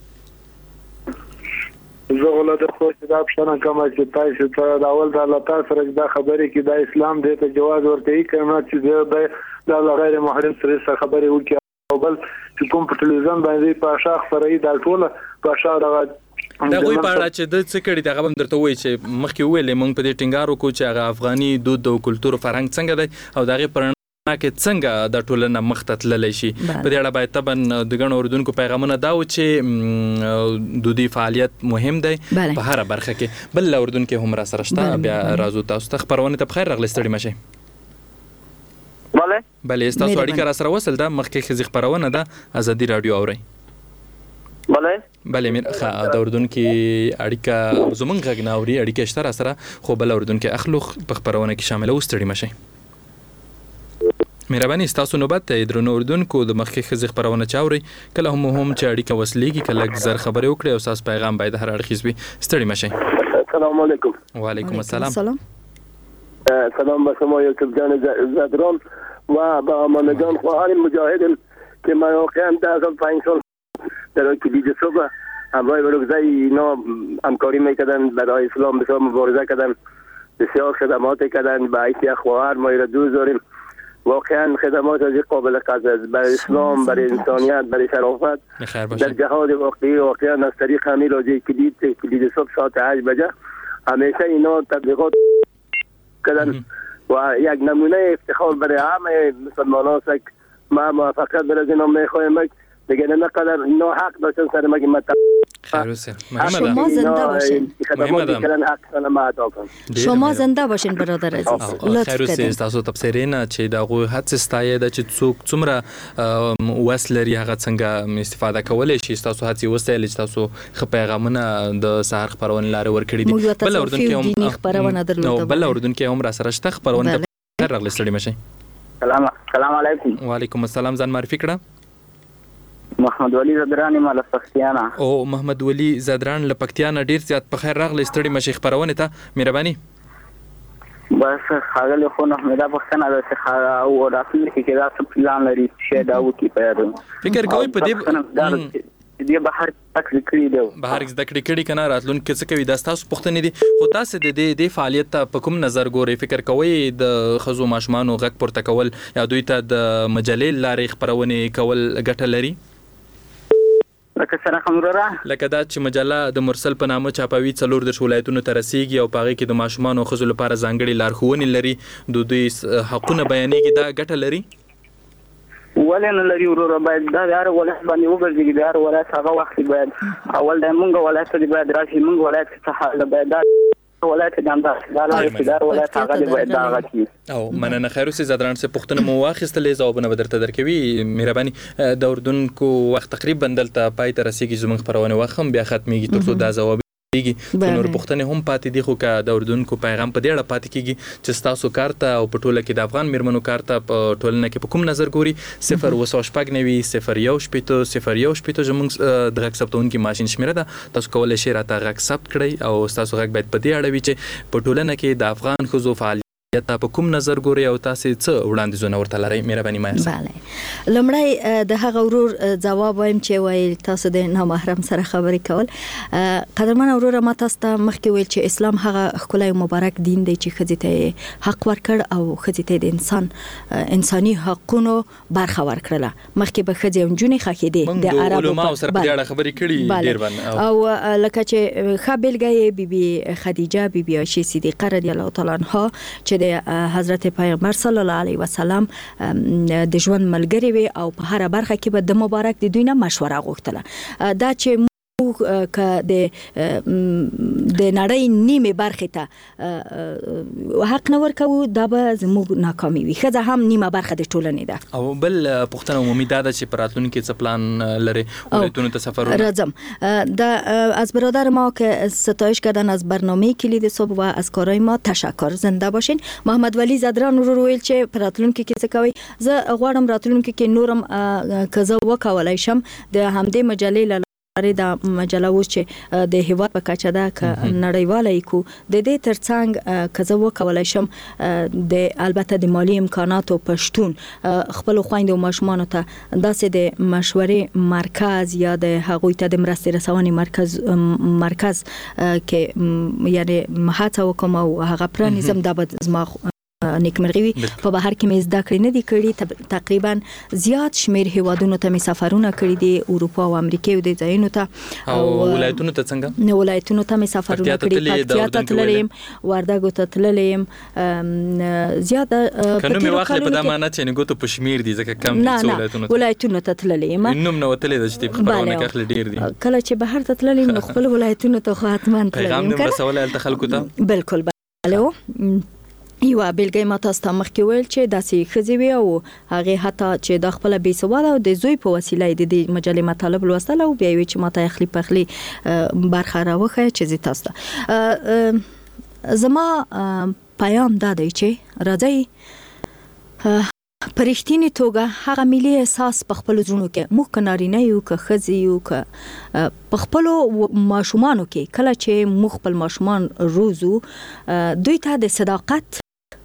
زه غواړم د خو چې دا پښتنه کومه چې تاسو ته د اول د الله تعالی سره دا خبرې کې د اسلام د ته جواز ورکړي کړم چې د غیر محرم سره خبرې وکړي او بل چې کوم په ټلویزیون باندې په شاخ سره دا ټول په شاخ دغه دا غوي په اړه چې د څه کړي دغه هم درته وایي چې مخکې ویلې موږ په دې ټینګار وکړو چې هغه افغاني دود او کلتور او فرهنګ څنګه دی او دغه پرنا کې څنګه د ټولنه مخ ته تللی شي په دې اړه باید طبعا د ګڼو اردوونکو پیغامونه دا و چې دودي فعالیت مهم دی په هر برخه کې بل اردوونکو هم را سره شته بیا راځو تاسو ته خبرونه ته بخیر راغلی ستړي مشي بله بله تاسو اړیکه را سره وصل ده مخکې خزي خبرونه ده ازادي رادیو اوري بله بله میر خا د اردن کې اړیکه زمونږ غږ نه اوري اړیکه شته را سره خو بل اردن کې اخلوخ په خبرونه کې شامل اوستړي مشي مهرباني تاسو نوبت ته درنو اردوونکو د مخکې خزي خبرونه چاوري کله هم هم چې اړیکه وصلېږي کله زر خبرې وکړي او تاسو پیغام باید هر اړخیز وي ستړي مشي السلام علیکم وعلیکم السلام سلام به شما یوسف جان زدران و به امانگان خواهر مجاهد که من واقعا ده از پنج سال در کلید صبح همراه بروگزای اینا همکاری میکردن برای اسلام بسیار مبارزه کردن بسیار خدمات کردن به حیث خواهر ما را دوست داریم واقعا خدمات از قابل قدر برای اسلام برای انسانیت برای شرافت در جهاد واقعی واقعا از طریق همین راجع کلید کلید صبح ساعت هشت بجه همیشه اینا تبلیغات کردن و یک نمونه افتخار برای همه مسلمانان است که ما موفقیت برای اینا میخوایم دیگه نه قدر اینا حق داشتن سر ما که مت خیروسه شما زنده باشین خدماتی کردن حق سن ما عطا کن شما زنده باشین برادر عزیز خیروسه تاسو تبصرینه چې دا غو هڅه ستایي د چې څوک څومره وسلري هغه څنګه استفاده کولای شي تاسو هڅه وسایل چې تاسو خ پیغامونه د سهار خبرونه لاره ورکړي دي بل اردن کې هم خبرونه درلوده بل اردن کې هم را سره شته خبرونه راغلي ستړي مشي سلام سلام علیکم وعلیکم السلام ځان معرفي کړه محمد ولی زدران مال پکتیانا او محمد ولی زدران له پکتیانا ډیر زیات په خیر راغلی ستړي مشي خبرونه ته مهرباني بس خاغله خو نه مې دا پښتنه ده چې او راتل کې دا څه پلان لري چې دا و کې پیدا فکر کوي په دې دې بهر تک کړی دی بهر زده کړی کړي کنه راتلون کې څه کوي دا تاسو پښتنې دي خو تاسو د دې د فعالیت ته په کوم نظر ګوري فکر کوي د خزو ماشمانو غږ پورته کول یا دوی ته د مجلې لارې خبرونه کول ګټه لري لکه سره خمرره لکه دا چې مجله د مرسل په نامه چاپوي څلور د ولایتونو ته رسیږي او پاره کې د ماشومان او خزو لپاره ځانګړي لارښوونې لري د دوی حقونه بیانېږي دا ګټه لري ولنه لري ورور باید دا هر ولایت باندې وګرځي دا هر ولایت هغه وخت باید اول د مونږ ولایت دی باید راشي مونږ ولایت څخه حل باید دا ولایت د انداز دا لایق ولایت هغه باید دا غوښتي او مننه خیروسه زدران سه پښتنه مو واخیستلې ځوابونه بدرته درکوي مهرباني د اردن کو وخت تقریبا دلته پای ته رسیدي زموږ خبرونه وخم بیا ختميږي ترڅو دا ځواب کیږي نور پښتنه هم پاتې دي خو کا د اردن کو پیغام په دې اړه پاتې کیږي چې تاسو کارته او په ټوله کې د افغان میرمنو کارته په ټولنه کې په کوم نظر ګوري صفر وسوشپګ نوي صفر یو شپېته صفر یو شپېته زموږ د غږ ثبتونکو ماشين شمیره ده تاسو کولای شئ راته غږ ثبت کړئ او تاسو غږ باید په دې اړه وي چې په ټولنه کې د افغان خزو فعال یا په کوم نظر ګوري او تاسو څه وړاندیزونه ورته لرئ مهرباني مایه bale لمړی د هغه ورور جواب وایم چې وایي تاسو د نامحرم سره خبرې کول قدرمن ورور ما تاسو ته مخکې ویل چې اسلام هغه خلای مبارک دین دی چې خځې حق ورکړ او خځې د انسان انساني حقونو برخه ورکړه مخکې به خځې اونجونی خکې دي د عربو علماء سره په اړه خبرې کړي ډیر باندې او لکه چې خابلګي بیبي خدیجه بیبي عائشه صدیقه رضی الله تعالی عنها چې د حضرت پیغمبر صلی الله علیه وسلم د ژوند ملګری وي او په هر برخه کې به د مبارک د دوی نه مشوره غوښتله. دا چې که د د نړۍ نیمه برخه ته حق نه ورکو دا به زموږ ناکامي وي. خزه هم نیمه برخه د ټولنې ده. او بل پښتنه عمومي دا چې پراتلونکو کې څه پلان لري ولایتونو ته سفر راځم. دا از برادر ما که ستایش کردن از برنامه کلید صبح و از کارهای ما تشکر. زنده باشین. محمد ولی زدران رو رویل چې پراتلونکو کې څه کوي. زه غواړم راتلونکو کې نورم کزه وکولای شم د همدې مجلې دا مجله اوس چې د هیواد په کچه ده ک نړیواله کو د دې ترڅنګ کزه وکولای شم د البته د مالی امکاناتو پښتون خپل خويند او ماشومان ته داسې د مشورې مرکز یا د هغوی ته د مرستې رسونې مرکز مرکز کې یعنی هڅه وکم او هغه پرانیزم د بد زما نیکمرغي په بهر کې مې زده کړې نه دي کړې. تقریبا زیات شمیر هیوادونو ته مې سفرونه کړی دي اروپا او امریکا او د ځایونو ته او ولایتونو ته څنګه نو ولایتونو ته مې سفرونه کړی. پکتیا ته تللم وردګو ته تللم زیات کنه مې واخلې په دمانه چې نه ګوتو په شمیر دي ځکه کم دي ولایتونو ته ولایتونو ته تللم نوم نو تللی د چې خبرونه کخل ډیر دي. کله چې بهر ته تللم نو خپل ولایتونو ته خو حتما تللم. پیغام دې رسول ال تخلکو ته بالکل بالو یو بیلګې ما تاسو ته مخکې ویل چې داسې خزي وي او هغه حتی چې د خپل بي سواده او د زوی په وسیله د مجلې مطالب لوستل او بیا وی چې ما ته اخلي پخلي برخه راوخه چې تاسو ته زما پیام دا دی چې راځي پرشتینی توګه هغه ملي احساس په خپل ژوند کې موږ کنارینه یو که خزي یو که په خپل ماشومانو کې کله چې موږ خپل ماشومان روزو دوی ته د صداقت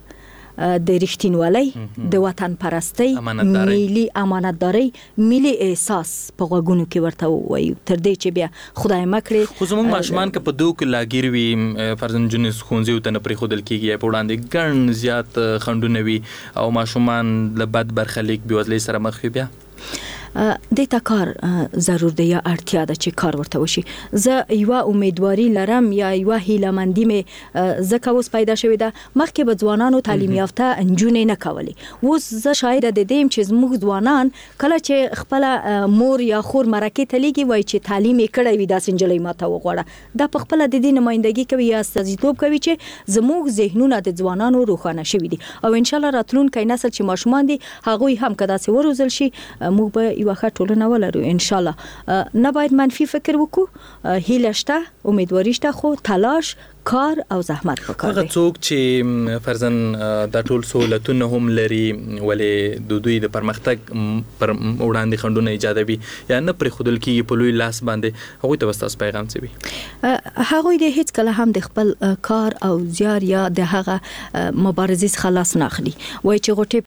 د رښتینولۍ د وطن پرستی ملي امانتداري ملي احساس په غوګونو کې ورته وایو تر دې چې بیا خدای مکړي. خو زموږ ماشومان که په دوه کې لاګیر وي فرزند جنس خونځي ته نه پرې خودل کېږي په وړاندې ګڼ زیات خندونه وي او ماشومان له بد برخلیک بيوزلۍ سره مخ وي بیا د تا کار ضرور دی یا اړتیا ده چې کار ورته وشي. زه یو امیدواري لرم یا یو هیله‌مندي مې زکه اوس پیدا شوې ده. مخکې به ځوانانو تعلیم یافته انجونې نه کولې. اوس زه شاید د دې چې زموږ ځوانان کله چې خپل مور یا خور مرکه تلېږي وای چې تعلیم یې کړی وي داسې نجلۍ ماته وغوړه دا په خپل د دې نمائندګي کوي یا استازیتوب کوي چې زموږ ذهنونه د ځوانانو روښانه شوي دي او ان شاء الله راتلونکي نسل چې ماشومان دي هغوی هم کدا سي وروزل شي موږ به یو ښه ټولنه ولرو ان شاء الله. نه باید منفي فکر وکړو. هیله شته امیدواري شته خو تلاش کار او زحمت وکړي. هغه څوک چې فرزن د ټول سہولتونه هم لري ولې د دوی د پرمختګ پر وړاندې خندونه ایجادوي یا نه پر خودل کې په لوی لاس باندې هغه ته واستاس پیغام څه وي هغه د هیڅ کله هم د خپل کار او زیار یا د هغه مبارزې خلاص نه اخلي وای چې غټي